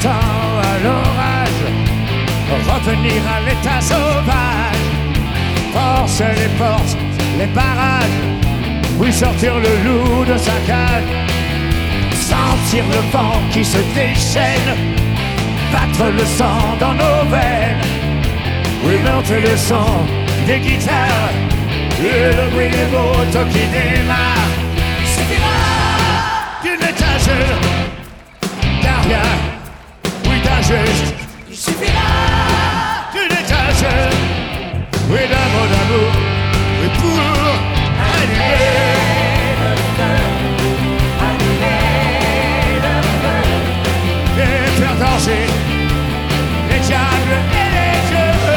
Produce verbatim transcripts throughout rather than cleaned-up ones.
temps à l'orage, revenir à l'état sauvage, forcer les portes, les barrages, oui sortir le loup de sa cage, sentir le vent qui se déchaîne, battre le sang dans nos veines, oui monter le son des guitares et le bruit des motos qui démarrent. D'une étagère d'un rien, oui d'un geste. Il suffira d'une étagère, oui d'un mot d'amour, oui pour allumer le feu, allumer le feu, et faire danser les diables et les dieux.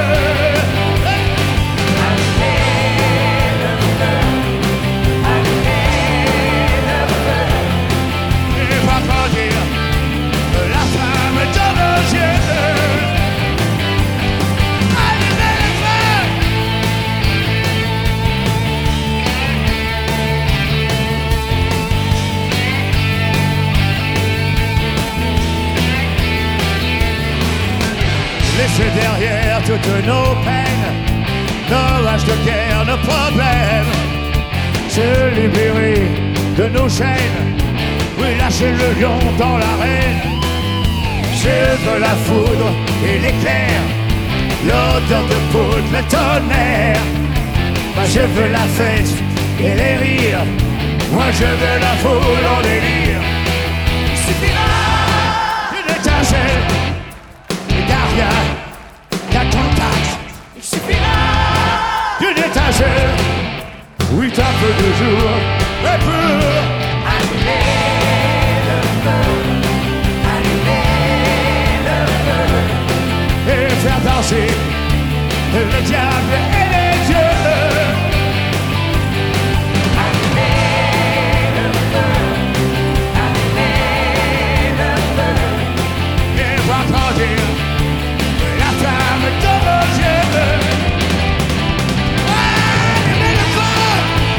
Laisser derrière toutes nos peines, nos haches de guerre, nos problèmes, se libérer de nos chaînes, oui lâcher le lion dans l'arène. Je veux la foudre et l'éclair, l'odeur de poudre, le tonnerre. Moi je veux la fête et les rires, moi je veux la foule en délire. Il suffira d'une étincelle, d'un rien, d'un contact. Il suffira d'une étincelle, oui d'un peu de jour, et pour allumer le feu, allumer le feu, et faire danser le diable et les dieux. Allumer le feu, allumer le feu, et voir grandir la flamme de nos yeux. Allumer le feu.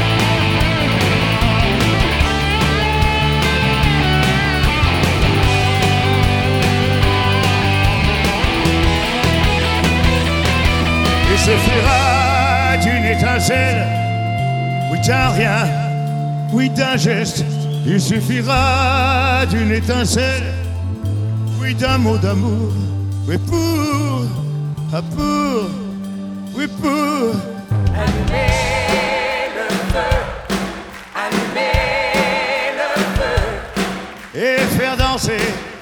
Il suffira d'une étincelle, oui d'un rien, oui d'un geste. Il suffira d'une étincelle, oui d'un mot d'amour, oui pour, ah pour, oui pour allumer le feu, allumer le feu, et faire danser